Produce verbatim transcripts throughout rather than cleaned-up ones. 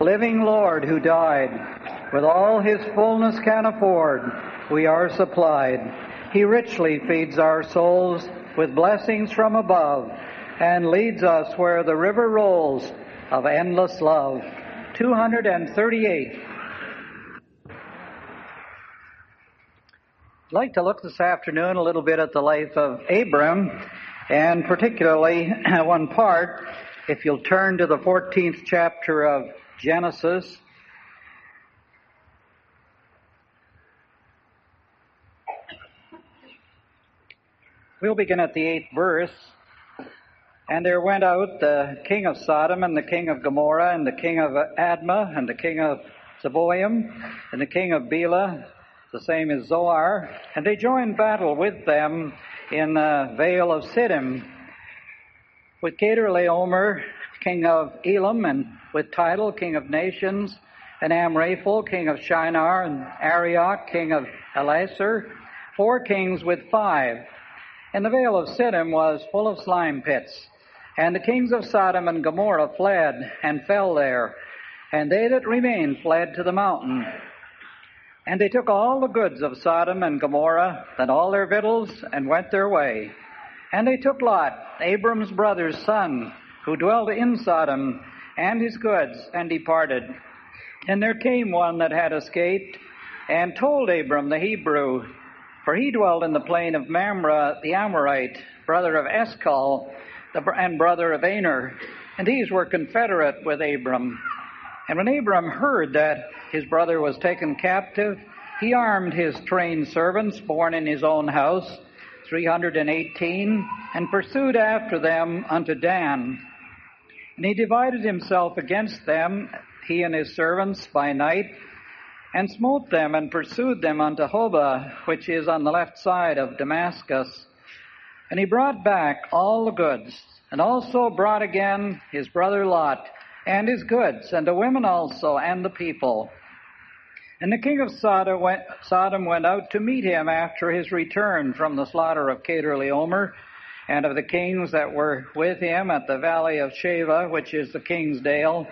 living Lord who died, with all his fullness can afford, we are supplied. He richly feeds our souls with blessings from above, and leads us where the river rolls of endless love. two hundred thirty-eight. I'd like to look this afternoon a little bit at the life of Abram, and particularly one part, if you'll turn to the fourteenth chapter of Genesis. We'll begin at the eighth verse. And there went out the king of Sodom, and the king of Gomorrah, and the king of Admah, and the king of Zeboim, and the king of Bela, the same as Zoar, and they joined battle with them in the vale of Siddim, with Kedorlaomer, king of Elam, and with Tidal, king of nations, and Amraphel, king of Shinar, and Arioch, king of Elasar, four kings with five. And the vale of Siddim was full of slime pits. And the kings of Sodom and Gomorrah fled and fell there, and they that remained fled to the mountain. And they took all the goods of Sodom and Gomorrah, and all their victuals, and went their way. And they took Lot, Abram's brother's son, who dwelt in Sodom, and his goods, and departed. And there came one that had escaped, and told Abram the Hebrew, for he dwelt in the plain of Mamre the Amorite, brother of Eshcol, and brother of Aner, and these were confederate with Abram. And when Abram heard that his brother was taken captive, he armed his trained servants born in his own house, three hundred and eighteen, and pursued after them unto Dan. And he divided himself against them, he and his servants, by night, and smote them and pursued them unto Hobah, which is on the left side of Damascus. And he brought back all the goods, and also brought again his brother Lot, and his goods, and the women also, and the people. And the king of Sodom went, Sodom went out to meet him after his return from the slaughter of Kedorlaomer, and of the kings that were with him at the valley of Sheva, which is the king's dale.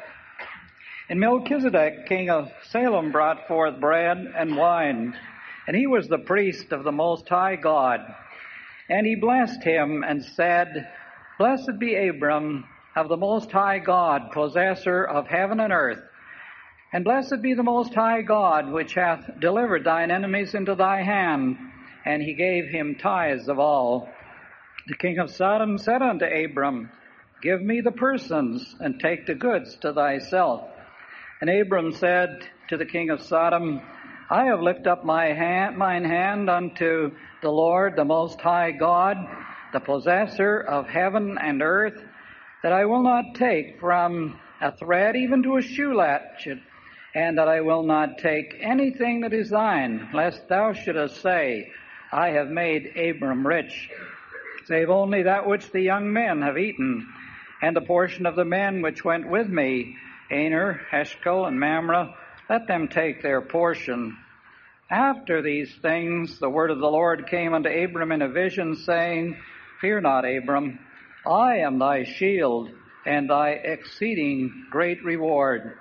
And Melchizedek, king of Salem, brought forth bread and wine, and he was the priest of the Most High God. And he blessed him and said, Blessed be Abram of the Most High God, possessor of heaven and earth. And blessed be the Most High God, which hath delivered thine enemies into thy hand. And he gave him tithes of all. The king of Sodom said unto Abram, Give me the persons, and take the goods to thyself. And Abram said to the king of Sodom, I have lifted up my hand, mine hand unto the Lord, the Most High God, the possessor of heaven and earth, that I will not take from a thread even to a shoe latchet, and that I will not take anything that is thine, lest thou shouldest say, I have made Abram rich, save only that which the young men have eaten, and the portion of the men which went with me, Aner, Eshcol, and Mamre, let them take their portion. After these things, the word of the Lord came unto Abram in a vision, saying, Fear not, Abram, I am thy shield, and thy exceeding great reward.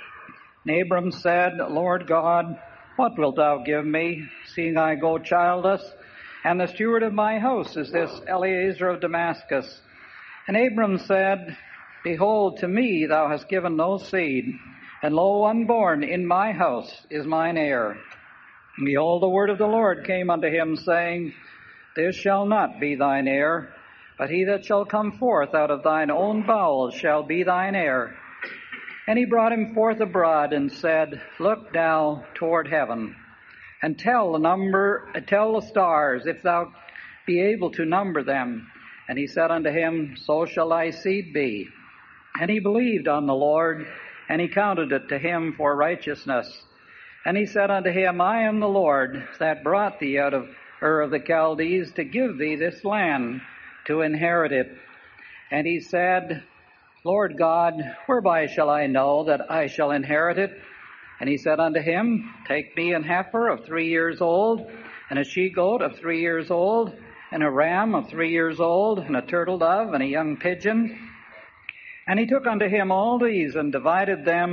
And Abram said, Lord God, what wilt thou give me, seeing I go childless, and the steward of my house is this Eliezer of Damascus? And Abram said, Behold, to me thou hast given no seed, and lo, unborn in my house is mine heir. And behold, the word of the Lord came unto him, saying, This shall not be thine heir, but he that shall come forth out of thine own bowels shall be thine heir. And he brought him forth abroad, and said, Look now toward heaven, and tell the number, tell the stars, if thou be able to number them. And he said unto him, So shall thy seed be. And he believed on the Lord, and he counted it to him for righteousness. And he said unto him, I am the Lord that brought thee out of Ur of the Chaldees to give thee this land to inherit it. And he said, Lord God, whereby shall I know that I shall inherit it? And he said unto him, Take me an heifer of three years old, and a she-goat of three years old, and a ram of three years old, and a turtle dove, and a young pigeon. And he took unto him all these, and divided them,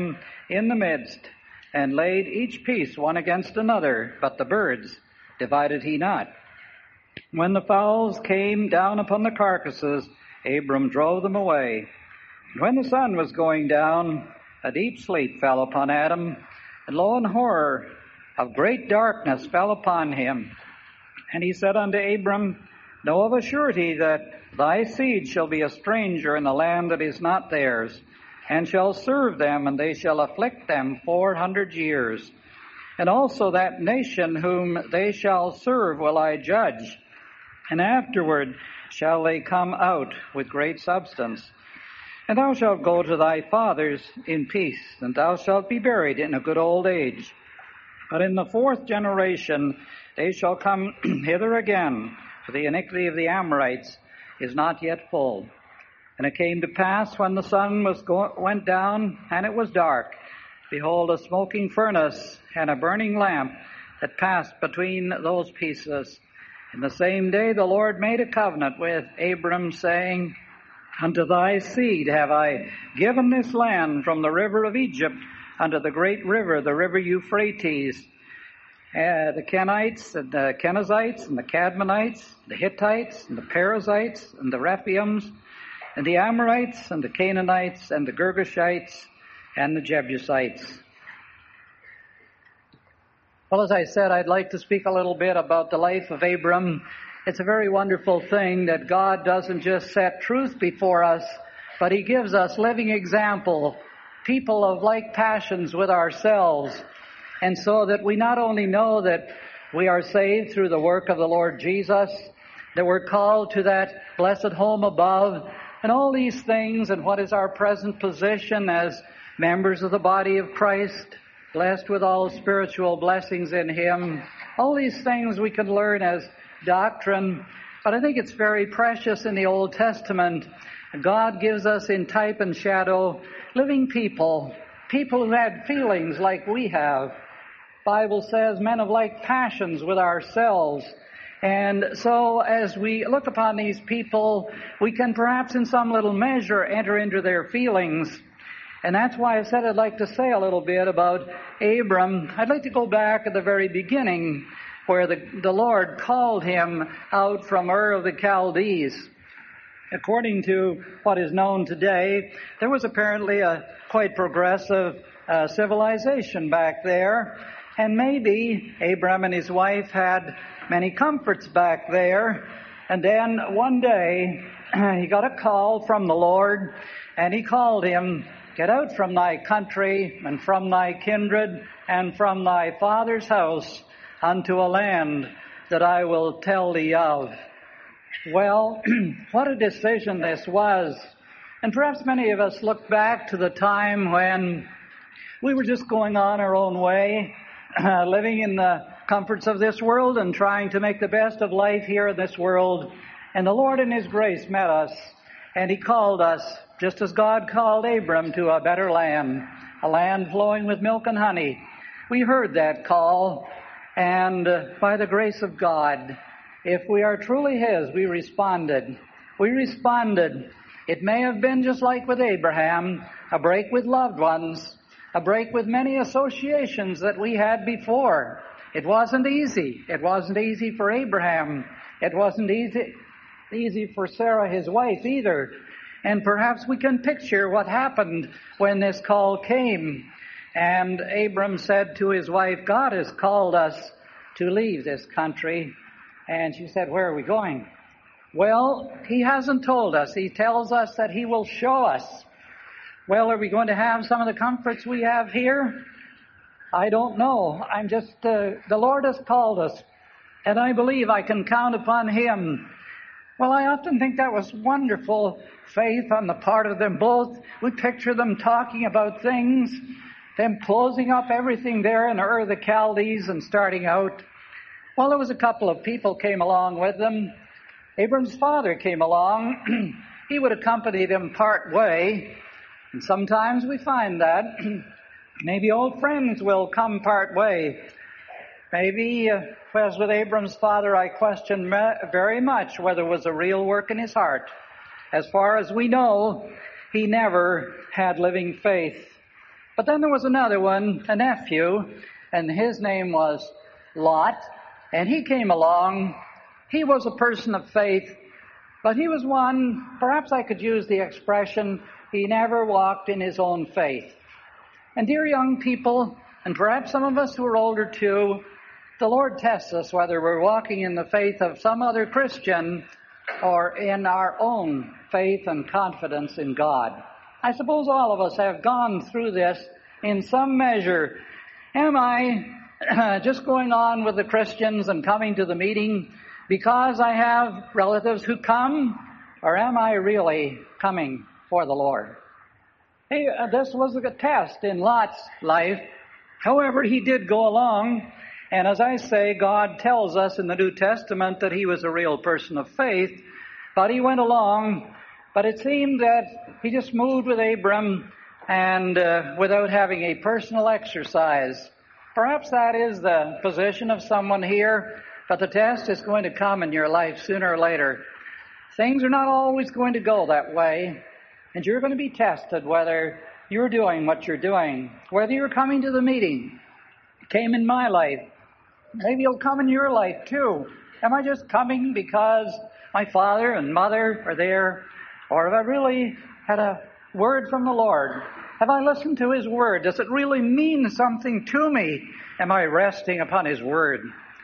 in the midst, and laid each piece one against another, but the birds divided he not. When the fowls came down upon the carcasses, Abram drove them away. And when the sun was going down, a deep sleep fell upon Adam, and lo, an horror of great darkness fell upon him. And he said unto Abram, Know of a surety that thy seed shall be a stranger in the land that is not theirs, and shall serve them, and they shall afflict them four hundred years. And also that nation whom they shall serve will I judge, and afterward shall they come out with great substance. And thou shalt go to thy fathers in peace, and thou shalt be buried in a good old age. But in the fourth generation they shall come hither again, for the iniquity of the Amorites is not yet full. And it came to pass, when the sun was go- went down, and it was dark, behold, a smoking furnace and a burning lamp that passed between those pieces. In the same day the Lord made a covenant with Abram, saying, Unto thy seed have I given this land from the river of Egypt unto the great river, the river Euphrates. Uh, the Kenites and the Kenizzites and the Cadmonites, the Hittites and the Perizzites and the Rephaims, and the Amorites and the Canaanites and the Girgashites and the Jebusites. Well, as I said, I'd like to speak a little bit about the life of Abram. It's a very wonderful thing that God doesn't just set truth before us, but He gives us living example, people of like passions with ourselves, and so that we not only know that we are saved through the work of the Lord Jesus, that we're called to that blessed home above, and all these things, and what is our present position as members of the body of Christ, blessed with all spiritual blessings in Him. All these things we can learn as doctrine, but I think it's very precious in the Old Testament. God gives us in type and shadow living people, people who had feelings like we have. Bible says men of like passions with ourselves. And so as we look upon these people, we can perhaps in some little measure enter into their feelings. And that's why I said I'd like to say a little bit about Abram. I'd like to go back at the very beginning, where the, the Lord called him out from Ur of the Chaldees. According to what is known today, there was apparently a quite progressive uh, civilization back there. And maybe Abram and his wife had many comforts back there. And then one day he got a call from the Lord, and He called him, Get out from thy country and from thy kindred and from thy father's house unto a land that I will tell thee of. Well, what a decision this was. And perhaps many of us look back to the time when we were just going on our own way, uh, living in the comforts of this world and trying to make the best of life here in this world. And the Lord in His grace met us, and He called us, just as God called Abram, to a better land, a land flowing with milk and honey. We heard that call, and uh, by the grace of God, if we are truly His, we responded. We responded. It may have been just like with Abraham, a break with loved ones, a break with many associations that we had before. It wasn't easy. It wasn't easy for Abraham. It wasn't easy, easy for Sarah, his wife, either. And perhaps we can picture what happened when this call came. And Abram said to his wife, God has called us to leave this country. And she said, where are we going? Well, He hasn't told us. He tells us that He will show us. Well, are we going to have some of the comforts we have here? I don't know. I'm just, uh, the Lord has called us, and I believe I can count upon Him. Well, I often think that was wonderful faith on the part of them both. We picture them talking about things, them closing up everything there in Ur of the Chaldees and starting out. Well, there was a couple of people came along with them. Abram's father came along. He would accompany them part way. And sometimes we find that maybe old friends will come part way. Maybe, uh, as with Abram's father, I question very much whether it was a real work in his heart. As far as we know, he never had living faith. But then there was another one, a nephew, and his name was Lot, and he came along. He was a person of faith, but he was one, perhaps I could use the expression, he never walked in his own faith. And dear young people, and perhaps some of us who are older too, the Lord tests us whether we're walking in the faith of some other Christian or in our own faith and confidence in God. I suppose all of us have gone through this in some measure. Am I just going on with the Christians and coming to the meeting because I have relatives who come, or am I really coming for the Lord? Hey, uh, this was a test in Lot's life. However, he did go along, and as I say, God tells us in the New Testament that he was a real person of faith, but he went along, but it seemed that he just moved with Abram and uh, without having a personal exercise. Perhaps that is the position of someone here, but the test is going to come in your life sooner or later. Things are not always going to go that way, and you're going to be tested whether you're doing what you're doing, whether you're coming to the meeting. It came in my life. Maybe it'll come in your life too. Am I just coming because my father and mother are there, or have I really had a word from the Lord? Have I listened to His Word? Does it really mean something to me? Am I resting upon His Word?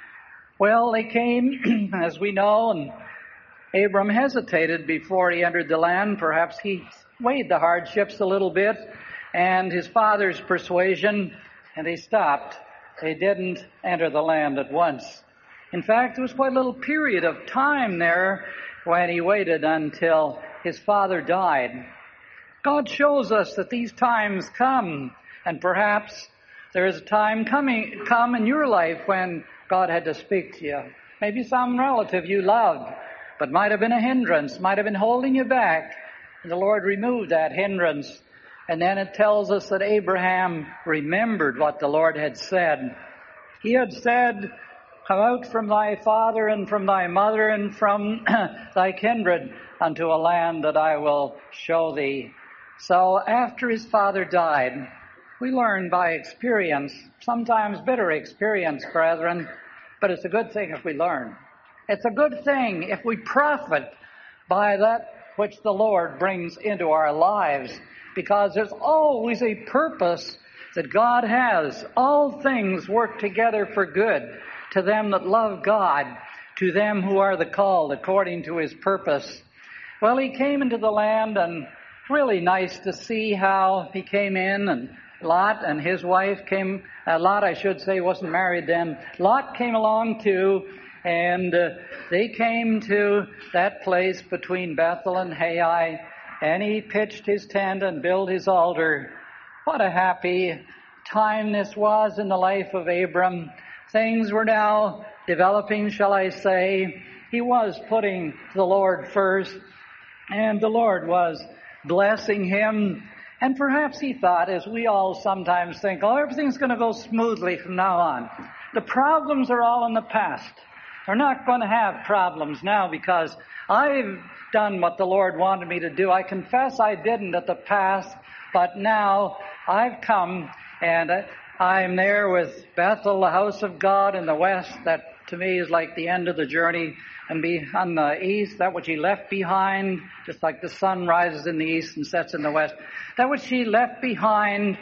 Well, they came, as we know, and Abram hesitated before he entered the land. Perhaps he weighed the hardships a little bit and his father's persuasion, and he stopped. They didn't enter the land at once. In fact, there was quite a little period of time there when he waited until his father died. God shows us that these times come, and perhaps there is a time coming come in your life when God had to speak to you. Maybe some relative you loved, but might have been a hindrance, might have been holding you back. And the Lord removed that hindrance. And then it tells us that Abraham remembered what the Lord had said. He had said, "Come out from thy father and from thy mother and from thy kindred unto a land that I will show thee." So after his father died, we learn by experience, sometimes bitter experience, brethren, but it's a good thing if we learn. It's a good thing if we profit by that which the Lord brings into our lives, because there's always a purpose that God has. All things work together for good to them that love God, to them who are the called according to His purpose. Well, he came into the land, and really nice to see how he came in, and Lot and his wife came, uh, Lot I should say wasn't married then. Lot came along too, and uh, they came to that place between Bethel and Hai, and he pitched his tent and built his altar. What a happy time this was in the life of Abram. Things were now developing, shall I say. He was putting the Lord first, and the Lord was blessing him. And perhaps he thought, as we all sometimes think, oh, everything's going to go smoothly from now on. The problems are all in the past. We're not going to have problems now because I've done what the Lord wanted me to do. I confess I didn't at the past, but now I've come, and I'm there with Bethel, the house of God in the west. That to me is like the end of the journey. And be on the east, that which he left behind, just like the sun rises in the east and sets in the west, that which he left behind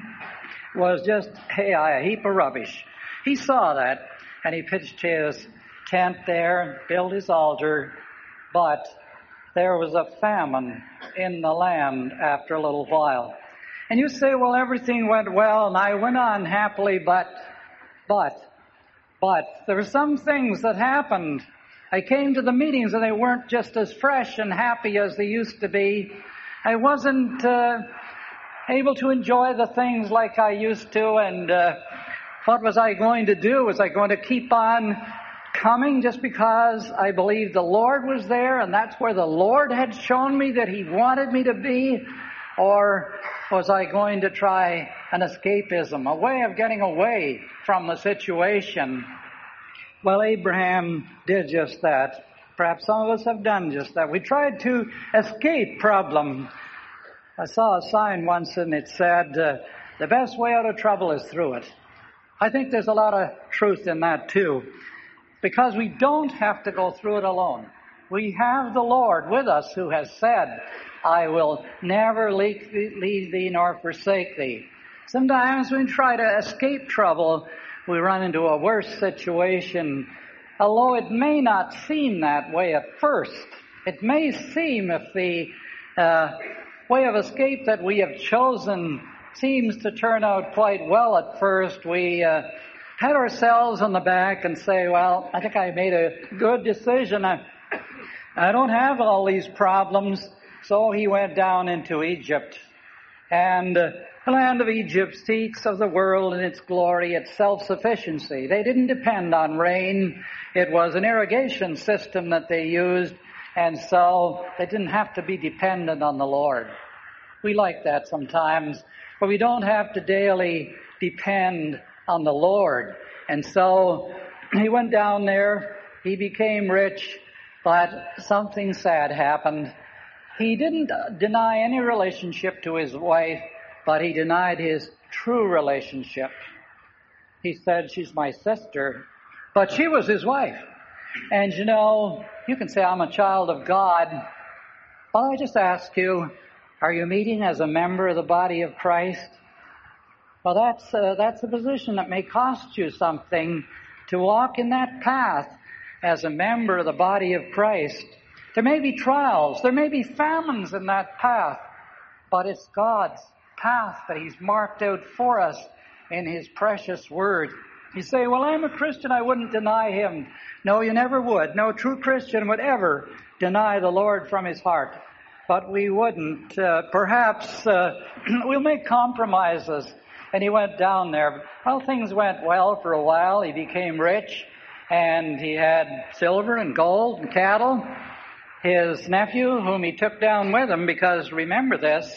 was just, hey, a heap of rubbish. He saw that, and he pitched his tent there, built his altar, but there was a famine in the land after a little while. And you say, well, everything went well, and I went on happily, but, but, but, there were some things that happened. I came to the meetings and they weren't just as fresh and happy as they used to be. I wasn't uh, able to enjoy the things like I used to, and uh, what was I going to do? Was I going to keep on coming just because I believed the Lord was there and that's where the Lord had shown me that He wanted me to be? Or was I going to try an escapism, a way of getting away from the situation? Well, Abraham did just that. Perhaps some of us have done just that. We tried to escape problem. I saw a sign once and it said, uh, the best way out of trouble is through it. I think there's a lot of truth in that too, because we don't have to go through it alone. We have the Lord with us who has said, I will never leave thee nor forsake thee. Sometimes when we try to escape trouble, we run into a worse situation, although it may not seem that way at first. It may seem, if the uh, way of escape that we have chosen seems to turn out quite well at first, we uh, pat ourselves on the back and say, well, I think I made a good decision. I, I don't have all these problems. So he went down into Egypt. And uh, the land of Egypt speaks of the world and its glory, its self-sufficiency. They didn't depend on rain. It was an irrigation system that they used, and so they didn't have to be dependent on the Lord. We like that sometimes, but we don't have to daily depend on the Lord. And so he went down there, he became rich, but something sad happened. He didn't deny any relationship to his wife, but he denied his true relationship. He said, she's my sister, but she was his wife. And you know, you can say, I'm a child of God. Well, I just ask you, are you meeting as a member of the body of Christ? Well, that's, uh, that's a position that may cost you something to walk in that path as a member of the body of Christ. There may be trials, there may be famines in that path, but it's God's path that He's marked out for us in His precious Word. You say, well, I'm a Christian, I wouldn't deny Him. No, you never would. No true Christian would ever deny the Lord from his heart. But we wouldn't. Uh, perhaps uh, we'll make compromises. And he went down there. Well, things went well for a while. He became rich, and he had silver and gold and cattle. His nephew, whom he took down with him, because remember this,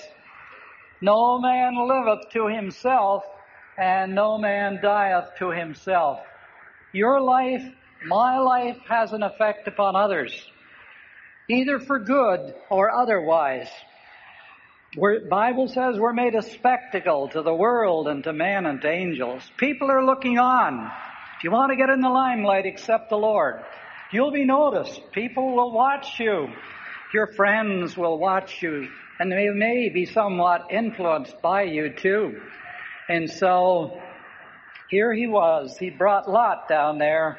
no man liveth to himself, and no man dieth to himself. Your life, my life, has an effect upon others, either for good or otherwise. The Bible says we're made a spectacle to the world and to men and to angels. People are looking on. If you want to get in the limelight, accept the Lord. You'll be noticed. People will watch you. Your friends will watch you. And they may be somewhat influenced by you too. And so, here he was. He brought Lot down there.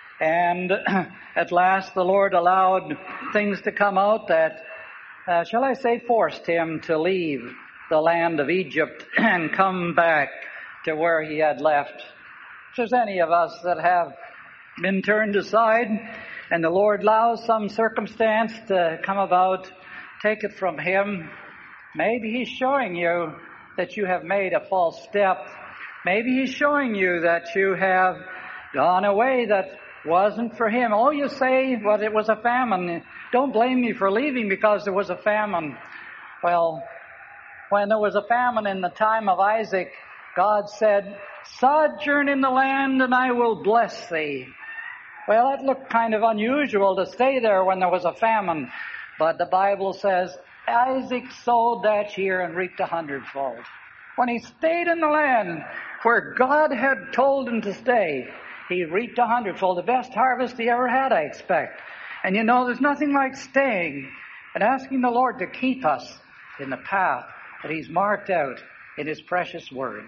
And at last the Lord allowed things to come out that, uh, shall I say, forced him to leave the land of Egypt and come back to where he had left. If there's any of us that have been turned aside, and the Lord allows some circumstance to come about, take it from Him. Maybe He's showing you that you have made a false step. Maybe He's showing you that you have gone away that wasn't for Him. Oh, you say, well, it was a famine. Don't blame me for leaving because there was a famine. Well, when there was a famine in the time of Isaac, God said, sojourn in the land and I will bless thee. Well, that looked kind of unusual to stay there when there was a famine. But the Bible says, Isaac sowed that year and reaped a hundredfold. When he stayed in the land where God had told him to stay, he reaped a hundredfold. The best harvest he ever had, I expect. And you know, there's nothing like staying and asking the Lord to keep us in the path that He's marked out in His precious Word.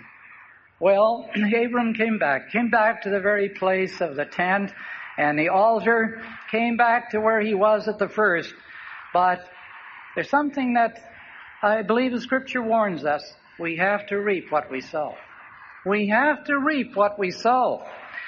Well, Abram came back, came back to the very place of the tent and the altar, came back to where he was at the first. But there's something that I believe the Scripture warns us. We have to reap what we sow. We have to reap what we sow.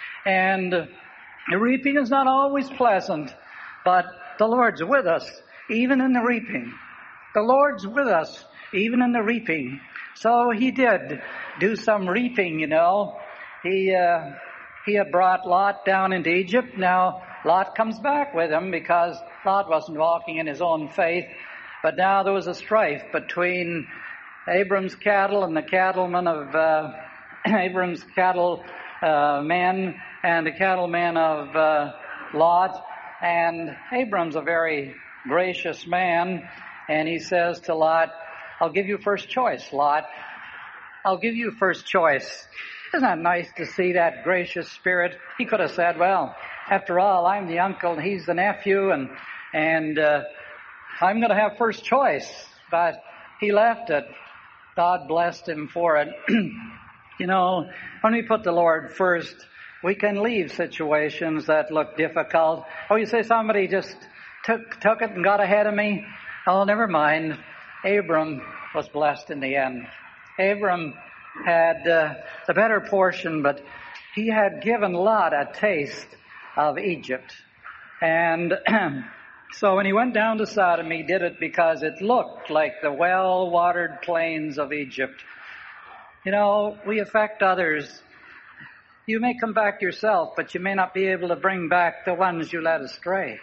And the reaping is not always pleasant, but the Lord's with us, even in the reaping. The Lord's with us, even in the reaping. So He did do some reaping, you know. He uh, he had brought Lot down into Egypt. Now, Lot comes back with him because Lot wasn't walking in his own faith. But now there was a strife between Abram's cattle and the cattlemen of uh, Abram's cattle uh, men and the cattlemen of uh, Lot. And Abram's a very gracious man. And he says to Lot, I'll give you first choice, Lot. I'll give you first choice. Isn't that nice to see that gracious spirit? He could have said, well, after all, I'm the uncle and he's the nephew, and and uh, I'm going to have first choice. But he left it. God blessed him for it. You know, when we put the Lord first, we can leave situations that look difficult. Oh, you say somebody just took took it and got ahead of me? Oh, never mind. Abram was blessed in the end. Abram had uh, the better portion, but he had given Lot a taste of Egypt. And so when he went down to Sodom, he did it because it looked like the well-watered plains of Egypt. You know, we affect others. You may come back yourself, but you may not be able to bring back the ones you led astray.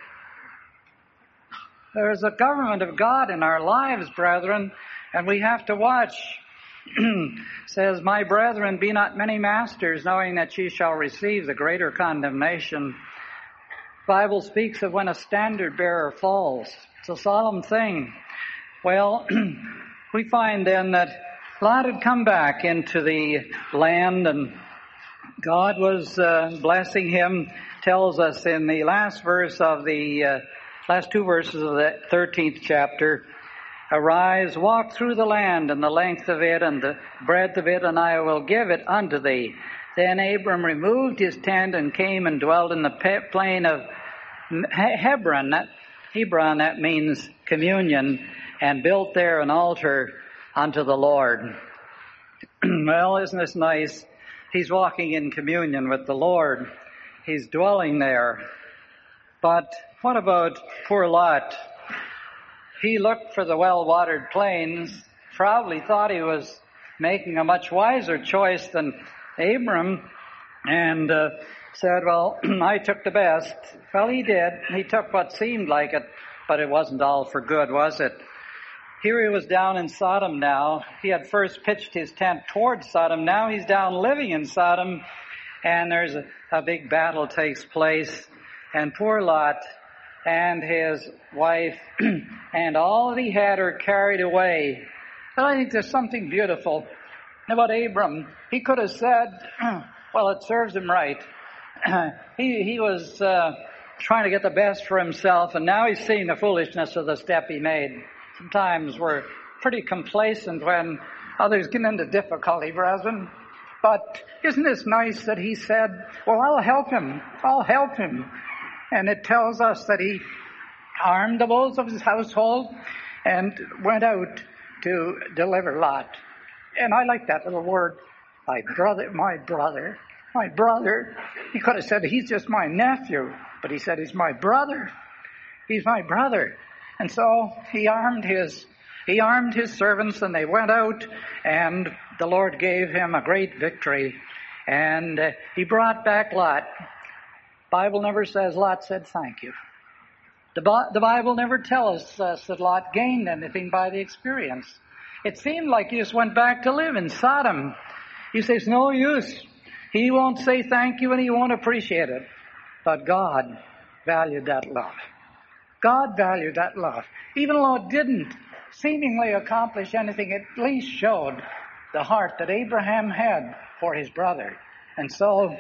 There is a government of God in our lives, brethren, and we have to watch. Says, my brethren, be not many masters, knowing that ye shall receive the greater condemnation. The Bible speaks of when a standard bearer falls. It's a solemn thing. Well, we find then that Lot had come back into the land, and God was uh, blessing him. Tells us in the last verse of the uh, last two verses of the thirteenth chapter, arise, walk through the land and the length of it and the breadth of it, and I will give it unto thee. Then Abram removed his tent and came and dwelt in the plain of Hebron. That, Hebron, that means communion, and built there an altar unto the Lord. Well, isn't this nice? He's walking in communion with the Lord. He's dwelling there. But what about poor Lot? He looked for the well-watered plains, probably thought he was making a much wiser choice than Abram, and uh, said, well, I took the best. Well, he did. He took what seemed like it, but it wasn't all for good, was it? Here he was down in Sodom now. He had first pitched his tent towards Sodom. Now he's down living in Sodom, and there's a, a big battle takes place, and poor Lot and his wife and all that he had are carried away. But I think there's something beautiful about Abram. He could have said, well, it serves him right. he he was uh, trying to get the best for himself, and now he's seeing the foolishness of the step he made. Sometimes we're pretty complacent when others get into difficulty, brethren. But isn't this nice that he said, well, I'll help him. I'll help him. And it tells us that he armed the bulls of his household and went out to deliver Lot. And I like that little word, my brother, my brother, my brother. He could have said, he's just my nephew, but he said, he's my brother. He's my brother. And so he armed his, he armed his servants, and they went out, and the Lord gave him a great victory. And uh, he brought back Lot. Bible never says Lot said thank you. The, the Bible never tells us that Lot gained anything by the experience. It seemed like he just went back to live in Sodom. You say it's no use. He won't say thank you and he won't appreciate it. But God valued that love. God valued that love. Even though it didn't seemingly accomplish anything, it at least showed the heart that Abraham had for his brother. And so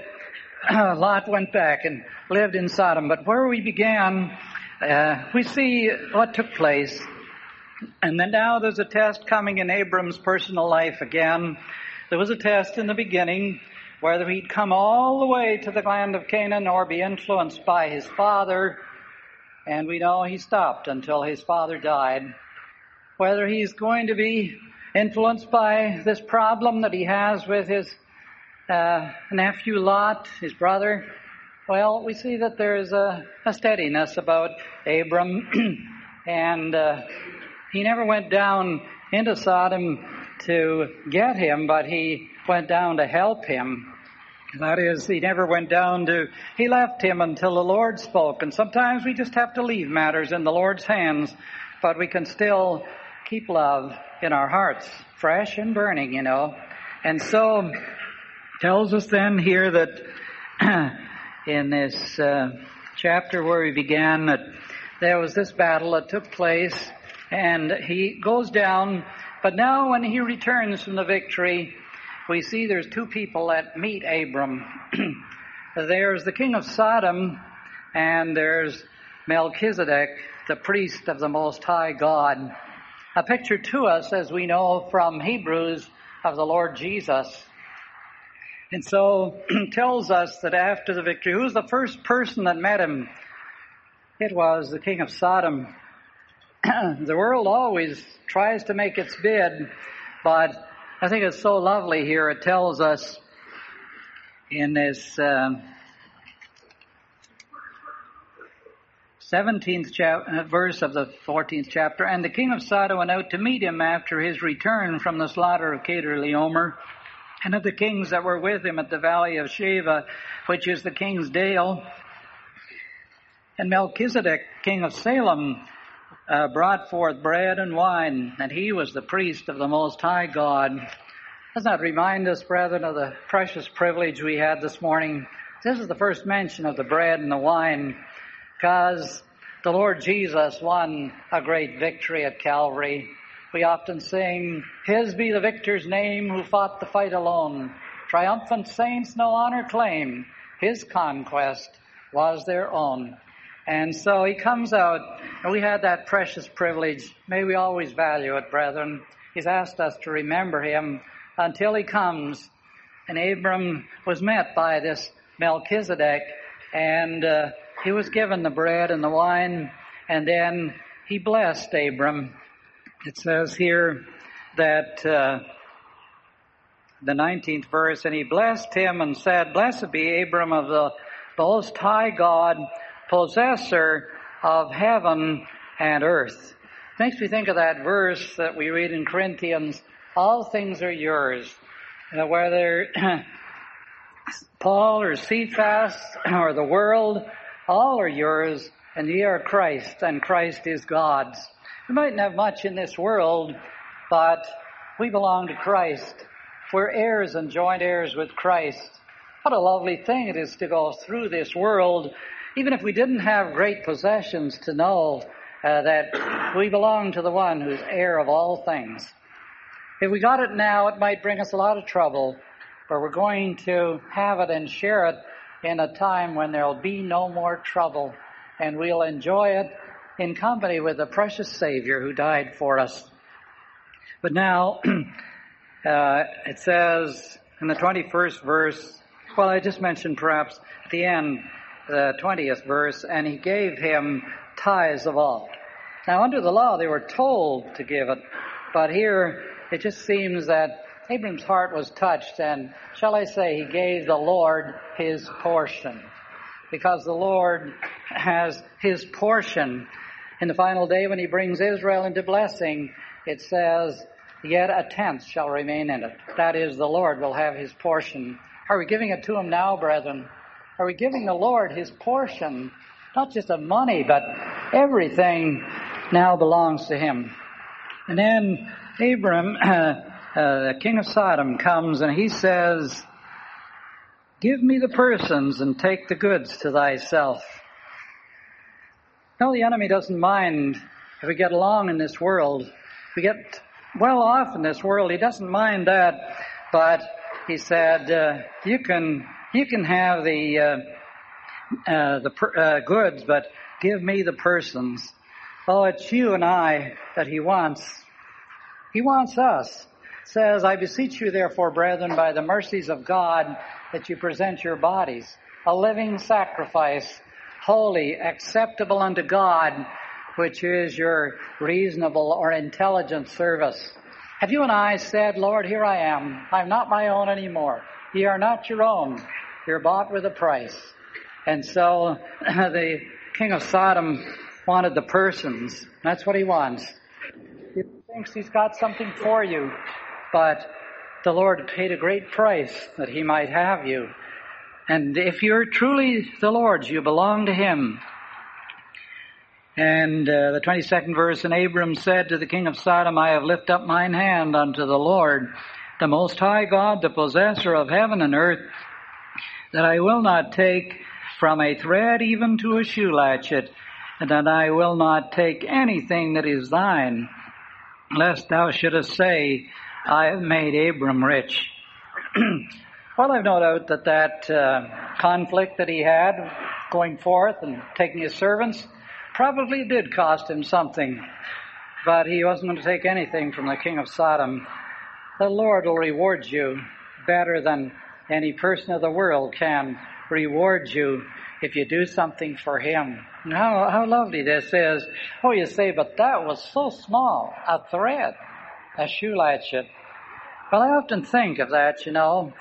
Lot went back and lived in Sodom. But where we began, uh, we see what took place. And then now there's a test coming in Abram's personal life again. There was a test in the beginning, whether he'd come all the way to the land of Canaan or be influenced by his father. And we know he stopped until his father died. Whether he's going to be influenced by this problem that he has with his Uh, nephew Lot, his brother, well, we see that there's a, a steadiness about Abram, and uh, he never went down into Sodom to get him, but he went down to help him. That is, he never went down to, he left him until the Lord spoke, and sometimes we just have to leave matters in the Lord's hands, but we can still keep love in our hearts, fresh and burning, you know. And so tells us then here that in this uh, chapter where we began, that there was this battle that took place, and he goes down, but now when he returns from the victory, we see there's two people that meet Abram. There's the king of Sodom, and there's Melchizedek, the priest of the Most High God. A picture to us, as we know from Hebrews, of the Lord Jesus. And so it tells us that after the victory, who's the first person that met him? It was the king of Sodom. The world always tries to make its bid, but I think it's so lovely here. It tells us in this uh, seventeenth chap- verse of the fourteenth chapter, and the king of Sodom went out to meet him after his return from the slaughter of Kedorlaomer, and of the kings that were with him at the valley of Sheva, which is the king's dale. And Melchizedek, king of Salem, uh, brought forth bread and wine, and he was the priest of the Most High God. Does that remind us, brethren, of the precious privilege we had this morning? This is the first mention of the bread and the wine, because the Lord Jesus won a great victory at Calvary. We often sing, His be the victor's name who fought the fight alone. Triumphant saints no honor claim. His conquest was their own. And so he comes out, and we had that precious privilege. May we always value it, brethren. He's asked us to remember him until he comes. And Abram was met by this Melchizedek, and uh, he was given the bread and the wine, and then he blessed Abram. It says here that uh, the nineteenth verse, and he blessed him and said, Blessed be Abram of the Most High God, possessor of heaven and earth. Makes me think of that verse that we read in Corinthians, all things are yours. You know, whether Paul or Cephas or the world, all are yours, and ye are Christ, and Christ is God's. We mightn't have much in this world, but we belong to Christ. We're heirs and joint heirs with Christ. What a lovely thing it is to go through this world, even if we didn't have great possessions, to know uh, that we belong to the one who's heir of all things. If we got it now, it might bring us a lot of trouble, but we're going to have it and share it in a time when there'll be no more trouble, and we'll enjoy it in company with the precious Savior who died for us. But now, uh, it says in the twenty-first verse, well, I just mentioned perhaps at the end, the twentieth verse, and he gave him tithes of all. Now, under the law, they were told to give it, but here it just seems that Abram's heart was touched, and shall I say, he gave the Lord his portion, because the Lord has his portion. In the final day, when he brings Israel into blessing, it says, yet a tenth shall remain in it. That is, the Lord will have his portion. Are we giving it to him now, brethren? Are we giving the Lord his portion? Not just of money, but everything now belongs to him. And then Abram, uh, uh, the king of Sodom, comes and he says, give me the persons and take the goods to thyself. No, the enemy doesn't mind if we get along in this world. If we get well off in this world, he doesn't mind that. But he said, uh, you can you can have the uh, uh, the per, uh, goods, but give me the persons. Oh, it's you and I that he wants. He wants us. It says, I beseech you, therefore, brethren, by the mercies of God, that you present your bodies a living sacrifice, holy, acceptable unto God, which is your reasonable or intelligent service. Have you and I said, Lord, here I am. I'm not my own anymore. Ye are not your own. You're bought with a price. And so the king of Sodom wanted the persons. That's what he wants. He thinks he's got something for you, but the Lord paid a great price that he might have you. And if you're truly the Lord's, you belong to him. And uh, the twenty-second verse, and Abram said to the king of Sodom, I have lifted up mine hand unto the Lord, the Most High God, the possessor of heaven and earth, that I will not take from a thread even to a shoe latchet, and that I will not take anything that is thine, lest thou shouldest say, I have made Abram rich. Well, I've no doubt that that uh, conflict that he had going forth and taking his servants probably did cost him something. But he wasn't going to take anything from the king of Sodom. The Lord will reward you better than any person of the world can reward you if you do something for him. And how, how lovely this is. Oh, you say, but that was so small, a thread, a shoe latchet. Well, I often think of that, you know.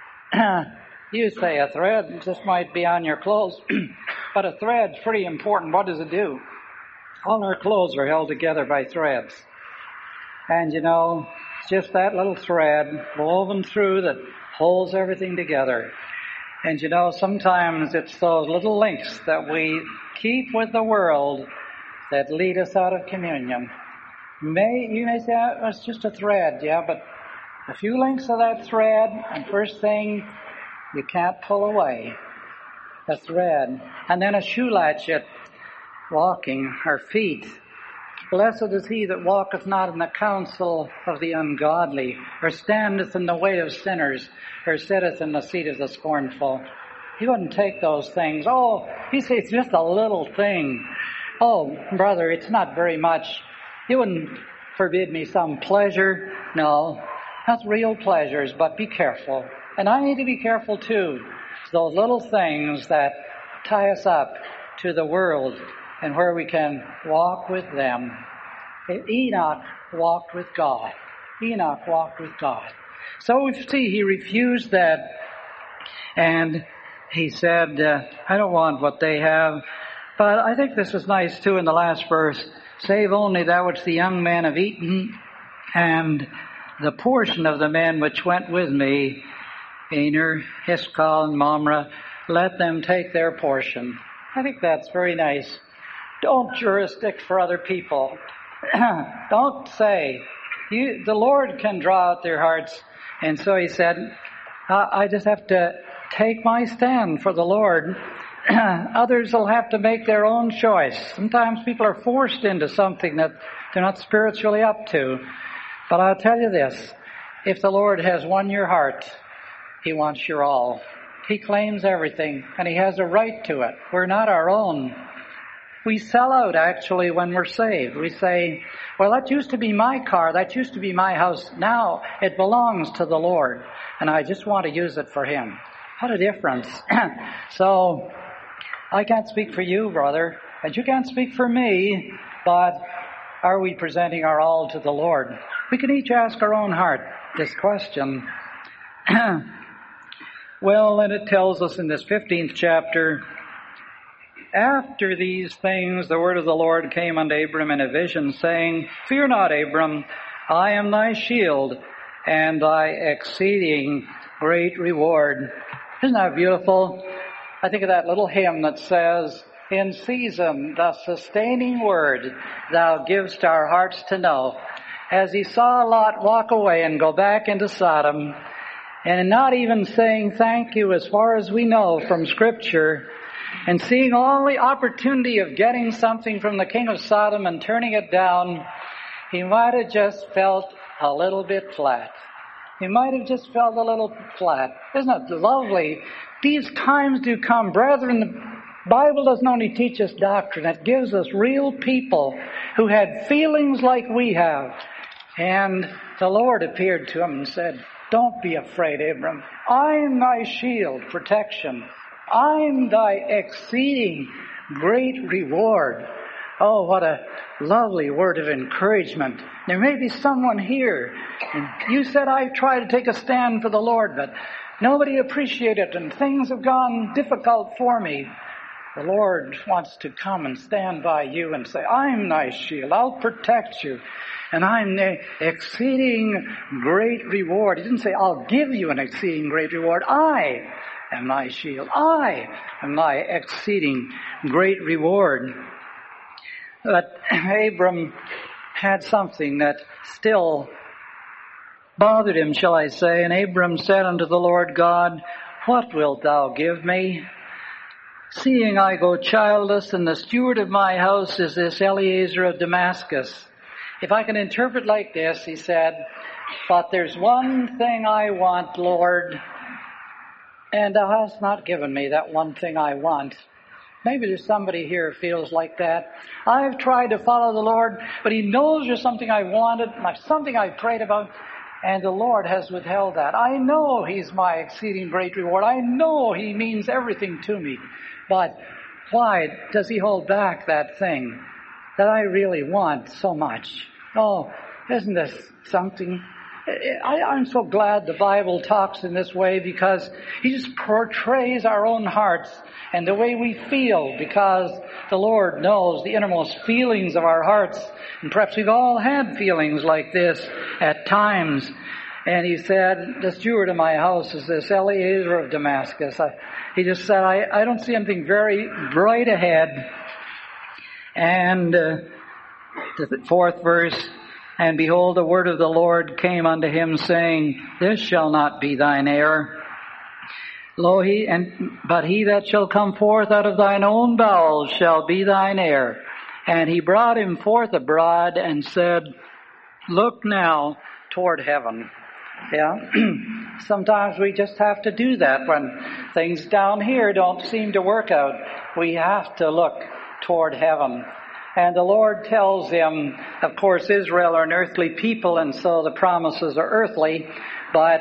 You say a thread just might be on your clothes, but a thread's pretty important. What does it do? All our clothes are held together by threads. And, you know, it's just that little thread woven through that holds everything together. And, you know, sometimes it's those little links that we keep with the world that lead us out of communion. May You may say, oh, it's just a thread, yeah, but a few links of that thread, and first thing, you can't pull away. A thread. And then a shoe latchet, walking, our feet. Blessed is he that walketh not in the counsel of the ungodly, or standeth in the way of sinners, or sitteth in the seat of the scornful. He wouldn't take those things. Oh, he says it's just a little thing. Oh, brother, it's not very much. You wouldn't forbid me some pleasure. No, not real pleasures, but be careful. And I need to be careful too. Those little things that tie us up to the world and where we can walk with them. Enoch walked with God. Enoch walked with God. So we see he refused that, and he said, uh, I don't want what they have. But I think this is nice too in the last verse. Save only that which the young men have eaten, and the portion of the men which went with me, Aner, Hiskal, and Mamre, let them take their portion. I think that's very nice. Don't jurisdict for other people. Don't say, you, the Lord can draw out their hearts. And so he said, I just have to take my stand for the Lord. Others will have to make their own choice. Sometimes people are forced into something that they're not spiritually up to. But I'll tell you this, if the Lord has won your heart, he wants your all. He claims everything, and he has a right to it. We're not our own. We sell out, actually, when we're saved. We say, well, that used to be my car, that used to be my house. Now it belongs to the Lord, and I just want to use it for him. What a difference. So, I can't speak for you, brother, and you can't speak for me, but are we presenting our all to the Lord? We can each ask our own heart this question. Well, and it tells us in this fifteenth chapter, after these things the word of the Lord came unto Abram in a vision, saying, Fear not, Abram, I am thy shield, and thy exceeding great reward. Isn't that beautiful? I think of that little hymn that says, In season the sustaining word thou givest our hearts to know. As he saw Lot walk away and go back into Sodom, and not even saying thank you as far as we know from Scripture, and seeing all the opportunity of getting something from the king of Sodom and turning it down, he might have just felt a little bit flat. He might have just felt a little flat. Isn't it lovely? These times do come. Brethren, the Bible doesn't only teach us doctrine, it gives us real people who had feelings like we have. And the Lord appeared to him and said, Don't be afraid, Abram. I'm thy shield, protection. I'm thy exceeding great reward. Oh, what a lovely word of encouragement. There may be someone here, and you said, I try to take a stand for the Lord, but nobody appreciated it, and things have gone difficult for me. The Lord wants to come and stand by you and say, I'm thy shield, I'll protect you, and I'm the exceeding great reward. He didn't say, I'll give you an exceeding great reward. I am thy shield. I am thy exceeding great reward. But Abram had something that still bothered him, shall I say. And Abram said unto the Lord God, What wilt thou give me? Seeing I go childless, and the steward of my house is this Eliezer of Damascus. If I can interpret like this, he said, But there's one thing I want, Lord, and thou hast not given me that one thing I want. Maybe there's somebody here who feels like that. I've tried to follow the Lord, but He knows there's something I wanted, something I prayed about, and the Lord has withheld that. I know He's my exceeding great reward. I know He means everything to me. But why does He hold back that thing that I really want so much? Oh, isn't this something? I, I'm so glad the Bible talks in this way, because He just portrays our own hearts and the way we feel, because the Lord knows the innermost feelings of our hearts. And perhaps we've all had feelings like this at times. And He said, the steward of my house is this Eliezer of Damascus. I, he just said, I, I don't see anything very bright ahead. And uh, the fourth verse, and behold, the word of the Lord came unto him, saying, this shall not be thine heir. Lo, he, and, but he that shall come forth out of thine own bowels shall be thine heir. And he brought him forth abroad and said, look now toward heaven. Yeah. Sometimes we just have to do that when things down here don't seem to work out. We have to look toward heaven. And the Lord tells him, of course, Israel are an earthly people, and so the promises are earthly, but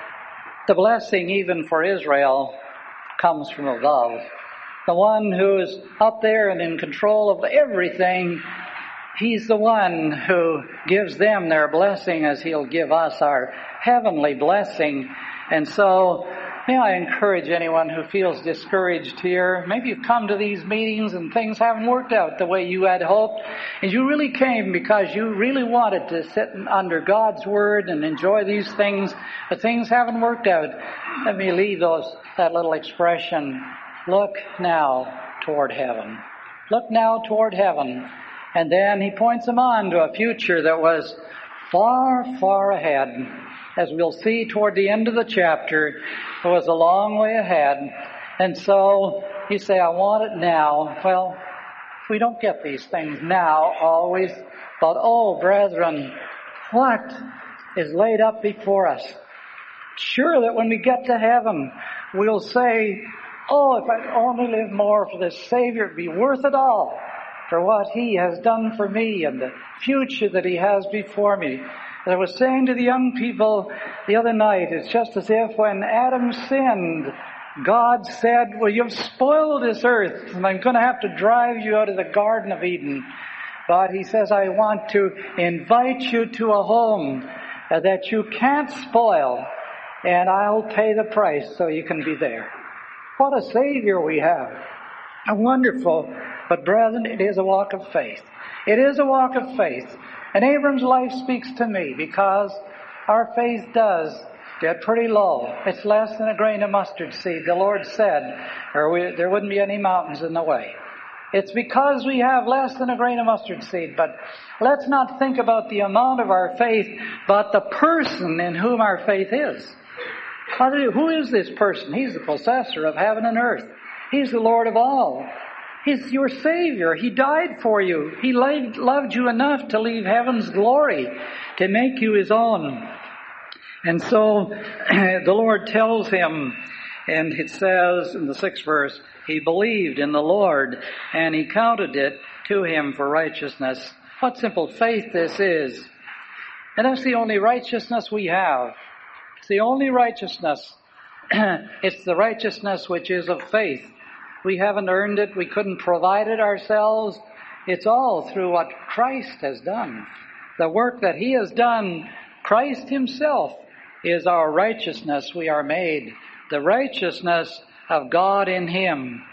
the blessing even for Israel comes from above. The one who is up there and in control of everything, He's the one who gives them their blessing as He'll give us our heavenly blessing. And so, may I encourage anyone who feels discouraged here. Maybe you've come to these meetings and things haven't worked out the way you had hoped. And you really came because you really wanted to sit under God's Word and enjoy these things, but things haven't worked out. Let me leave those that little expression, look now toward heaven. Look now toward heaven. And then He points them on to a future that was far, far ahead. As we'll see toward the end of the chapter, it was a long way ahead. And so you say, I want it now. Well, we don't get these things now always. But oh, brethren, what is laid up before us? Sure that when we get to heaven, we'll say, oh, if I'd only live more for this Savior, it'd be worth it all for what He has done for me and the future that He has before me. As I was saying to the young people the other night, it's just as if when Adam sinned, God said, well, you've spoiled this earth, and I'm going to have to drive you out of the Garden of Eden. But He says, I want to invite you to a home uh, that you can't spoil, and I'll pay the price so you can be there. What a Savior we have. A wonderful, but brethren, it is a walk of faith. It is a walk of faith. And Abram's life speaks to me because our faith does get pretty low. It's less than a grain of mustard seed, the Lord said, or we, there wouldn't be any mountains in the way. It's because we have less than a grain of mustard seed. But let's not think about the amount of our faith, but the person in whom our faith is. Who is this person? He's the possessor of heaven and earth. He's the Lord of all. He's your Savior. He died for you. He loved you enough to leave heaven's glory to make you His own. And so the Lord tells him, and it says in the sixth verse, he believed in the Lord, and He counted it to him for righteousness. What simple faith this is. And that's the only righteousness we have. It's the only righteousness. It's the righteousness which is of faith. We haven't earned it. We couldn't provide it ourselves. It's all through what Christ has done. The work that He has done, Christ Himself is our righteousness. We are made the righteousness of God in Him.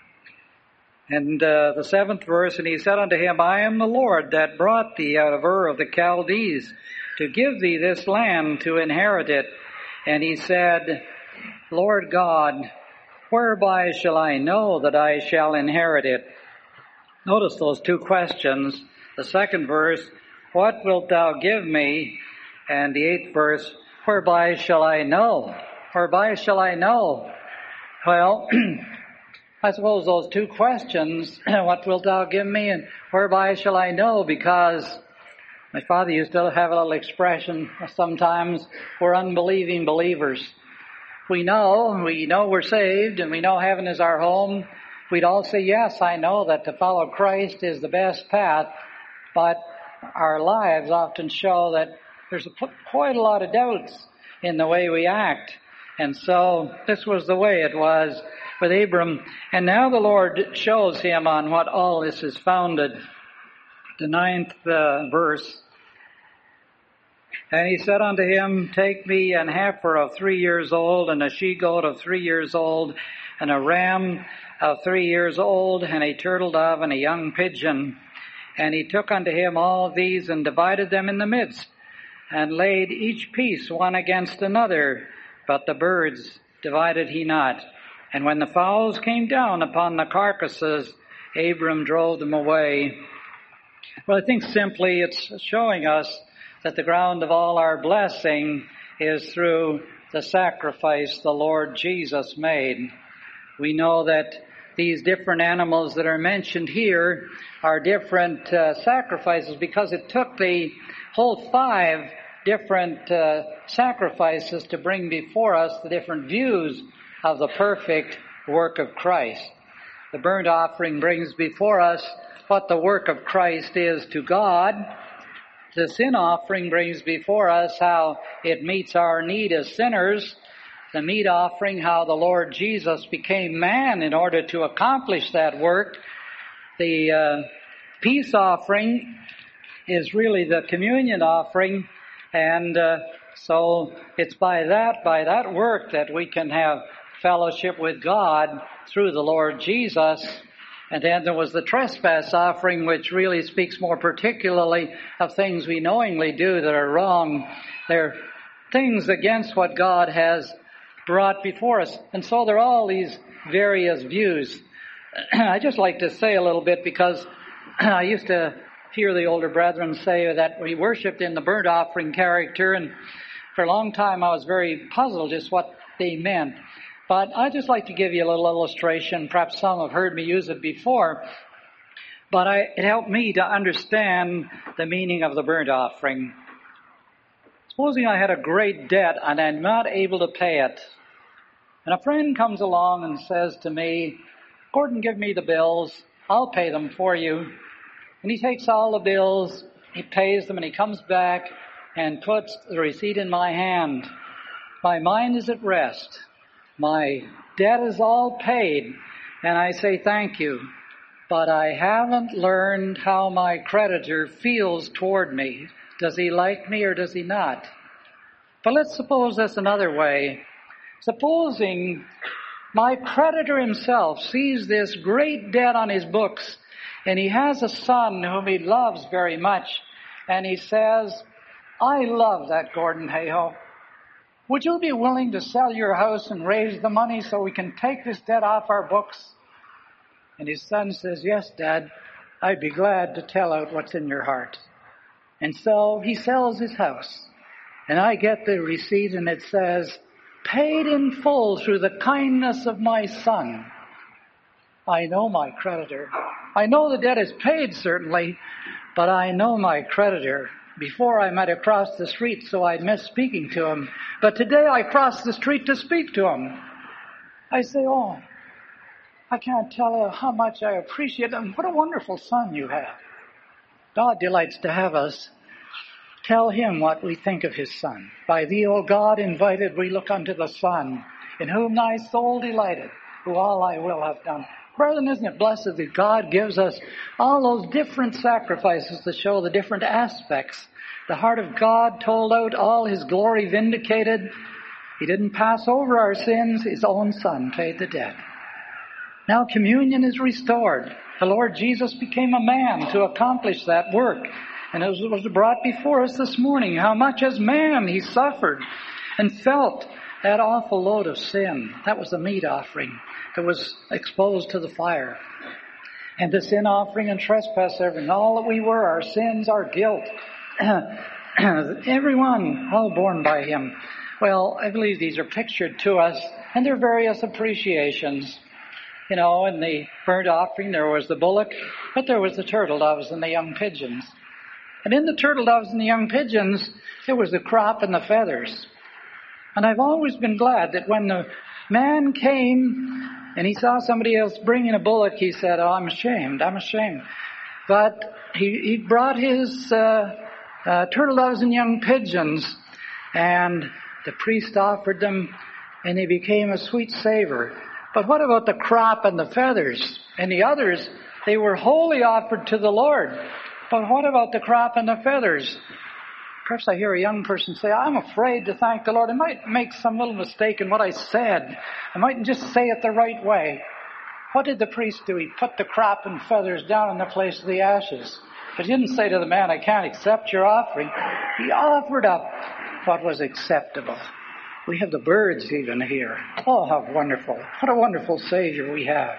And uh, the seventh verse, and He said unto him, I am the Lord that brought thee out of Ur of the Chaldees to give thee this land to inherit it. And he said, Lord God, whereby shall I know that I shall inherit it? Notice those two questions. The second verse, what wilt thou give me? And the eighth verse, whereby shall I know? Whereby shall I know? Well, I suppose those two questions, what wilt thou give me and whereby shall I know? Because My father used to have a little expression sometimes, we're unbelieving believers. We know, we know we're saved and we know heaven is our home. We'd all say, yes, I know that to follow Christ is the best path, but our lives often show that there's a, quite a lot of doubts in the way we act. And so this was the way it was with Abram. And now the Lord shows him on what all this is founded. The ninth uh, verse. And he said unto him, take me an heifer of three years old, and a she-goat of three years old, and a ram of three years old, and a turtle dove, and a young pigeon. And he took unto him all these, and divided them in the midst, and laid each piece one against another. But the birds divided he not. And when the fowls came down upon the carcasses, Abram drove them away. Well, I think simply it's showing us that the ground of all our blessing is through the sacrifice the Lord Jesus made. We know that these different animals that are mentioned here are different uh, sacrifices because it took the whole five different uh, sacrifices to bring before us the different views of the perfect work of Christ. The burnt offering brings before us what the work of Christ is to God. The sin offering brings before us how it meets our need as sinners. The meat offering, how the Lord Jesus became man in order to accomplish that work. The uh, peace offering is really the communion offering. And uh, so it's by that, by that work that we can have fellowship with God through the Lord Jesus. And then there was the trespass offering, which really speaks more particularly of things we knowingly do that are wrong. They're things against what God has brought before us. And so there are all these various views. I just like to say a little bit because I used to hear the older brethren say that we worshipped in the burnt offering character, and for a long time I was very puzzled just what they meant. But I'd just like to give you a little illustration. Perhaps some have heard me use it before, but I, it helped me to understand the meaning of the burnt offering. Supposing I had a great debt and I'm not able to pay it, and a friend comes along and says to me, Gordon, give me the bills, I'll pay them for you. And he takes all the bills, he pays them, and he comes back and puts the receipt in my hand. My mind is at rest. My debt is all paid, and I say thank you. But I haven't learned how my creditor feels toward me. Does he like me or does he not? But let's suppose this another way. Supposing my creditor himself sees this great debt on his books, and he has a son whom he loves very much, and he says, I love that Gordon Hayhoe. Would you be willing to sell your house and raise the money so we can take this debt off our books? And his son says, yes, Dad, I'd be glad to tell out what's in your heart. And so he sells his house. And I get the receipt and it says, paid in full through the kindness of my son. I know my creditor. I know the debt is paid, certainly, but I know my creditor. Before I might have crossed the street, so I'd miss speaking to him. But today I crossed the street to speak to him. I say, oh, I can't tell you how much I appreciate him. What a wonderful son you have. God delights to have us tell him what we think of his son. By thee, O God, invited, we look unto the Son, in whom thy soul delighted, who all thy will have done. Brethren, isn't it blessed that God gives us all those different sacrifices to show the different aspects? The heart of God told out, all his glory vindicated. He didn't pass over our sins. His own Son paid the debt. Now communion is restored. The Lord Jesus became a man to accomplish that work. And it was brought before us this morning how much as man he suffered and felt that awful load of sin. That was the meat offering that was exposed to the fire. And the sin offering and trespass offering, all that we were, our sins, our guilt, everyone, all borne by him. Well, I believe these are pictured to us, and there are various appreciations. You know, in the burnt offering there was the bullock, but there was the turtle doves and the young pigeons. And in the turtle doves and the young pigeons, there was the crop and the feathers. And I've always been glad that when the man came and he saw somebody else bringing a bullock, he said, "Oh, I'm ashamed, I'm ashamed." But he, he brought his uh, uh, turtle doves and young pigeons, and the priest offered them, and they became a sweet savor. But what about the crop and the feathers? And the others, they were wholly offered to the Lord. But what about the crop and the feathers? Perhaps I hear a young person say, "I'm afraid to thank the Lord. I might make some little mistake in what I said. I mightn't just say it the right way." What did the priest do? He put the crop and feathers down in the place of the ashes. But he didn't say to the man, "I can't accept your offering." He offered up what was acceptable. We have the birds even here. Oh, how wonderful. What a wonderful Savior we have.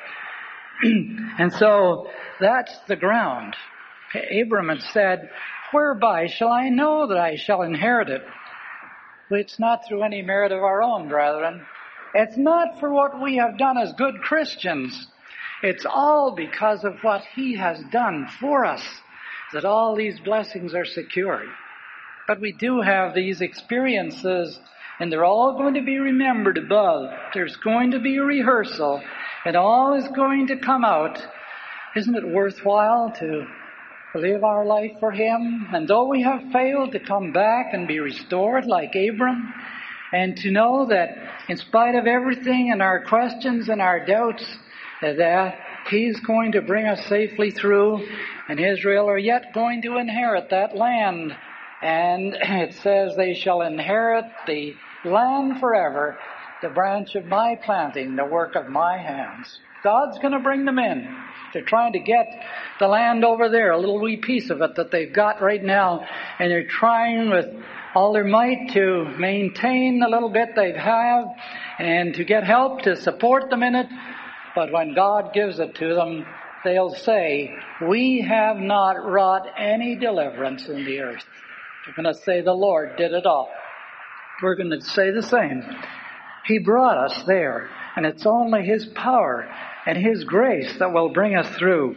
And so that's the ground. Abram had said, "Whereby shall I know that I shall inherit it?" Well, it's not through any merit of our own, brethren. It's not for what we have done as good Christians. It's all because of what He has done for us that all these blessings are secured. But we do have these experiences, and they're all going to be remembered above. There's going to be a rehearsal, and all is going to come out. Isn't it worthwhile to live our life for Him? And though we have failed, to come back and be restored like Abram, and to know that in spite of everything and our questions and our doubts, that He's going to bring us safely through, and Israel are yet going to inherit that land. And it says, "They shall inherit the land forever, the branch of my planting, the work of my hands." God's going to bring them in. They're trying to get the land over there, a little wee piece of it that they've got right now, and they're trying with all their might to maintain the little bit they have and to get help to support them in it. But when God gives it to them, they'll say, "We have not wrought any deliverance in the earth." They're going to say, "The Lord did it all." We're going to say the same. He brought us there, and it's only His power and His grace that will bring us through.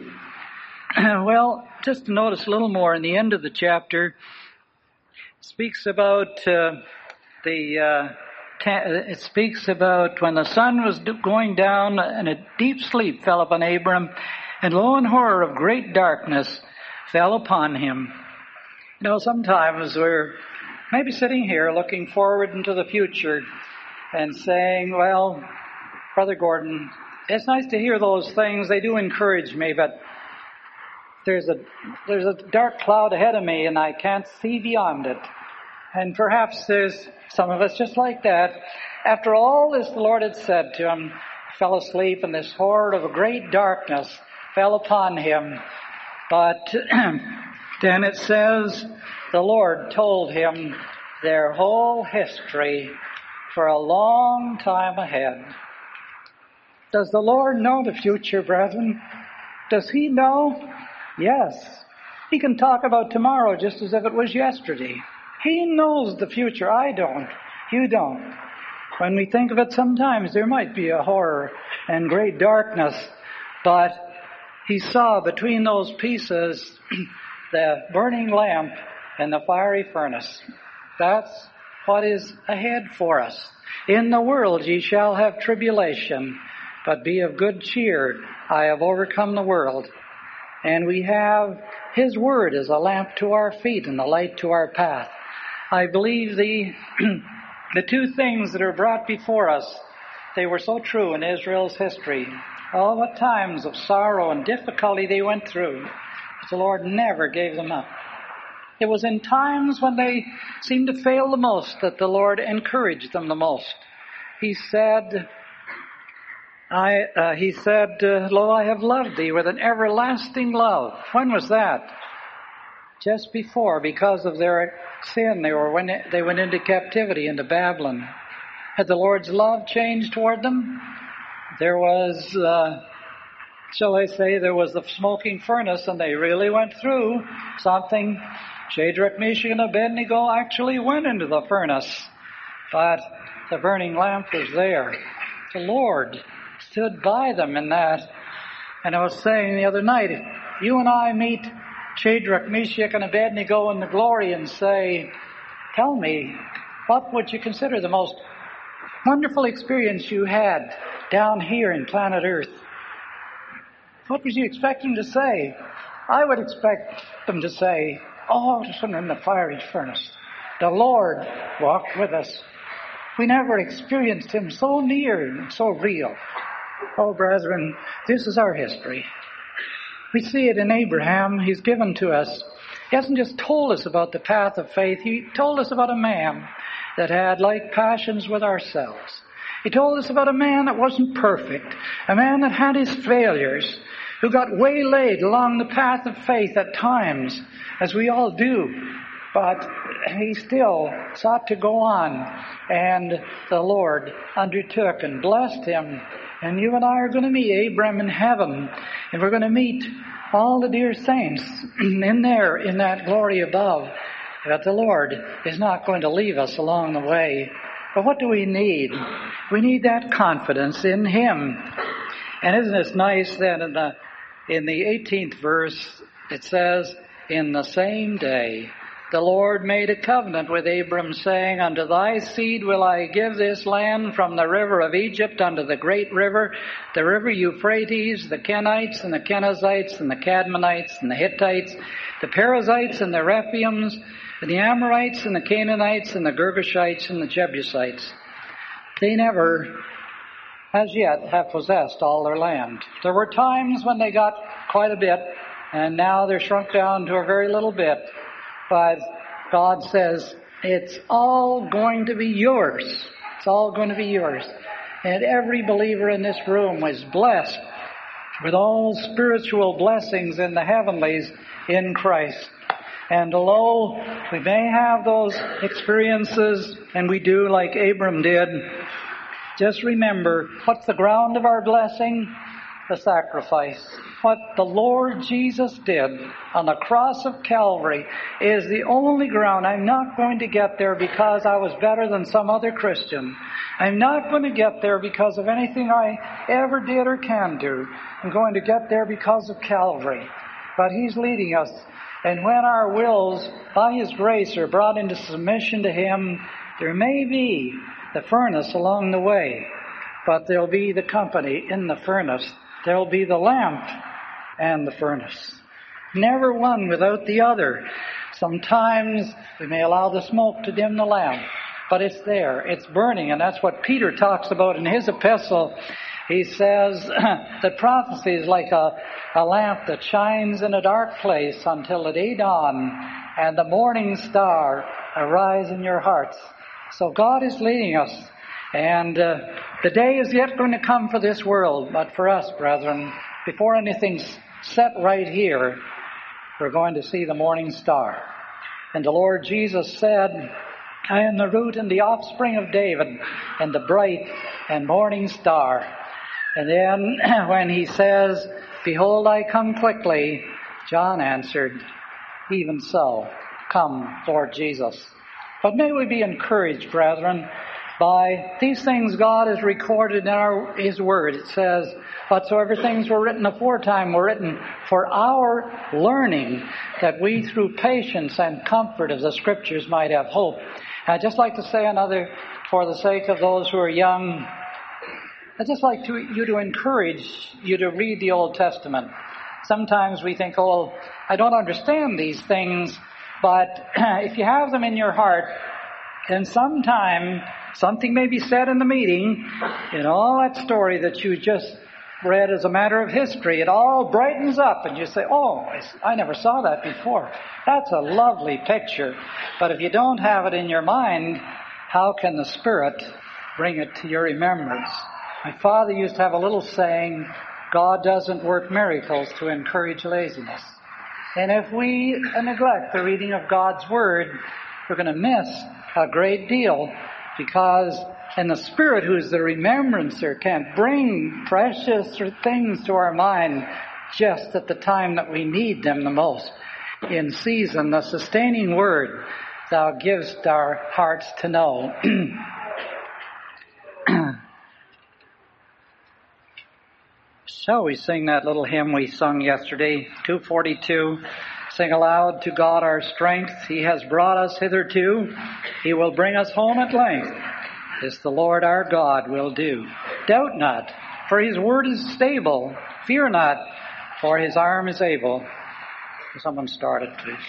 Well, just to notice a little more in the end of the chapter, it speaks about uh, the uh, ta- it speaks about when the sun was going down and a deep sleep fell upon Abram, and lo, and horror of great darkness fell upon him. You know, sometimes we're maybe sitting here looking forward into the future and saying, "Well, Brother Gordon, it's nice to hear those things. They do encourage me, but there's a there's a dark cloud ahead of me and I can't see beyond it." And perhaps there's some of us just like that. After all this the Lord had said to him, fell asleep, and this horde of a great darkness fell upon him. But then it says the Lord told him their whole history for a long time ahead. Does the Lord know the future, brethren? Does He know? Yes. He can talk about tomorrow just as if it was yesterday. He knows the future. I don't. You don't. When we think of it, sometimes there might be a horror and great darkness, but He saw between those pieces the burning lamp and the fiery furnace. That's what is ahead for us. "In the world ye shall have tribulation, but be of good cheer. I have overcome the world." And we have His Word as a lamp to our feet and a light to our path. I believe the the two things that are brought before us, they were so true in Israel's history. Oh, what times of sorrow and difficulty they went through. But the Lord never gave them up. It was in times when they seemed to fail the most that the Lord encouraged them the most. He said, I, uh, he said, uh, "Lo, I have loved thee with an everlasting love." When was that? Just before, because of their sin, they were when they went into captivity into Babylon. Had the Lord's love changed toward them? There was, uh, shall I say, there was the smoking furnace, and they really went through something. Shadrach, Meshach, and Abednego actually went into the furnace, but the burning lamp was there. The Lord stood by them in that. And I was saying the other night, if you and I meet Shadrach, Meshach, and Abednego in the glory and say, tell me, what would you consider the most wonderful experience you had down here in planet Earth? What would you expect them to say? I would expect them to say, oh, listen, in the fiery furnace. The Lord walked with us. We never experienced Him so near and so real. Oh, brethren, this is our history. We see it in Abraham. He's given to us. He hasn't just told us about the path of faith. He told us about a man that had like passions with ourselves. He told us about a man that wasn't perfect, a man that had his failures, who got waylaid along the path of faith at times, as we all do. But he still sought to go on, and the Lord undertook and blessed him. And you and I are going to meet Abraham in heaven, and we're going to meet all the dear saints in there, in that glory above. But the Lord is not going to leave us along the way. But what do we need? We need that confidence in Him. And isn't it nice that in the in the eighteenth verse it says, in the same day the Lord made a covenant with Abram, saying, unto thy seed will I give this land from the river of Egypt unto the great river, the river Euphrates, the Kenites and the Kenizzites and the Cadmonites and the Hittites, the Perizzites and the Rephaims, and the Amorites and the Canaanites and the Girgashites and the Jebusites. They never, as yet, have possessed all their land. There were times when they got quite a bit, and now they're shrunk down to a very little bit. But God says, it's all going to be yours. It's all going to be yours. And every believer in this room was blessed with all spiritual blessings in the heavenlies in Christ. And although we may have those experiences, and we do like Abram did, just remember, what's the ground of our blessing? The sacrifice. What the Lord Jesus did on the cross of Calvary is the only ground. I'm not going to get there because I was better than some other Christian. I'm not going to get there because of anything I ever did or can do. I'm going to get there because of Calvary. But He's leading us. And when our wills, by His grace, are brought into submission to Him, there may be the furnace along the way, but there'll be the company in the furnace. There'll be the lamp and the furnace. Never one without the other. Sometimes we may allow the smoke to dim the lamp, but it's there. It's burning, and that's what Peter talks about in his epistle. He says that prophecy is like a, a lamp that shines in a dark place until the day dawn and the morning star arise in your hearts. So God is leading us. And uh, the day is yet going to come for this world. But for us, brethren, before anything's set right here, we're going to see the morning star. And the Lord Jesus said, I am the root and the offspring of David and the bright and morning star. And then when He says, behold, I come quickly, John answered, even so, come, Lord Jesus. But may we be encouraged, brethren, by these things God has recorded in our, His Word. It says, whatsoever things were written aforetime were written for our learning, that we through patience and comfort of the Scriptures might have hope. I'd just like to say another, for the sake of those who are young, I'd just like to, you to encourage you to read the Old Testament. Sometimes we think, oh, I don't understand these things, but if you have them in your heart, then sometime something may be said in the meeting, in all that story that you just read as a matter of history, it all brightens up and you say, oh, I never saw that before. That's a lovely picture. But if you don't have it in your mind, how can the Spirit bring it to your remembrance? My father used to have a little saying, God doesn't work miracles to encourage laziness. And if we neglect the reading of God's Word, we're going to miss a great deal, because and the Spirit, who is the remembrancer, can't bring precious things to our mind just at the time that we need them the most. In season, the sustaining word Thou givest our hearts to know. Shall we sing that little hymn we sung yesterday, two forty-two? Sing aloud to God our strength. He has brought us hitherto. He will bring us home at length. This the Lord our God will do. Doubt not, for his word is stable. Fear not, for his arm is able. Someone start it, please.